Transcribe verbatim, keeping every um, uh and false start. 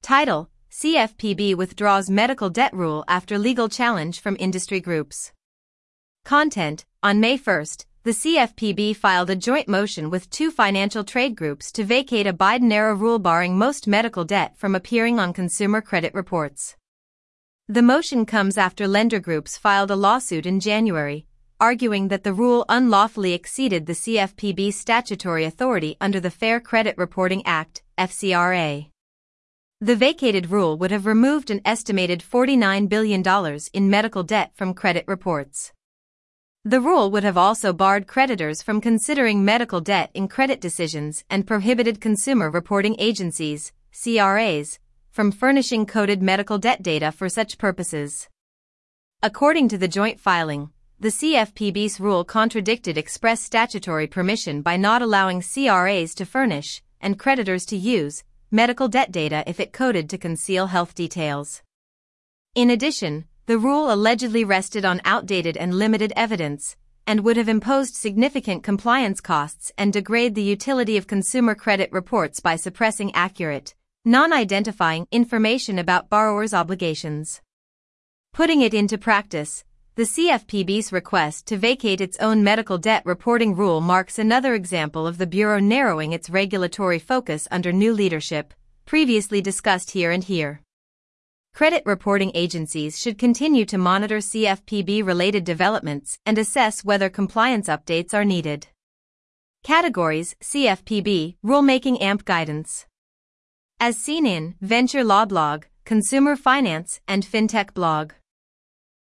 Title: C F P B withdraws medical debt rule after legal challenge from industry groups. Content: On May first, the C F P B filed a joint motion with two financial trade groups to vacate a Biden-era rule barring most medical debt from appearing on consumer credit reports. The motion comes after lender groups filed a lawsuit in January, arguing that the rule unlawfully exceeded the C F P B's statutory authority under the Fair Credit Reporting Act, F C R A. The vacated rule would have removed an estimated forty-nine billion dollars in medical debt from credit reports. The rule would have also barred creditors from considering medical debt in credit decisions and prohibited consumer reporting agencies, C R As, from furnishing coded medical debt data for such purposes. According to the joint filing, the C F P B's rule contradicted express statutory permission by not allowing C R As to furnish, and creditors to use, medical debt data if it coded to conceal health details. In addition, the rule allegedly rested on outdated and limited evidence, and would have imposed significant compliance costs and degrade the utility of consumer credit reports by suppressing accurate, non-identifying information about borrowers' obligations. Putting it into practice, the C F P B's request to vacate its own medical debt reporting rule marks another example of the Bureau narrowing its regulatory focus under new leadership, previously discussed here and here. Credit reporting agencies should continue to monitor C F P B-related developments and assess whether compliance updates are needed. Categories: C F P B, Rulemaking A M P Guidance. As seen in Venture Law Blog, Consumer Finance, and FinTech Blog.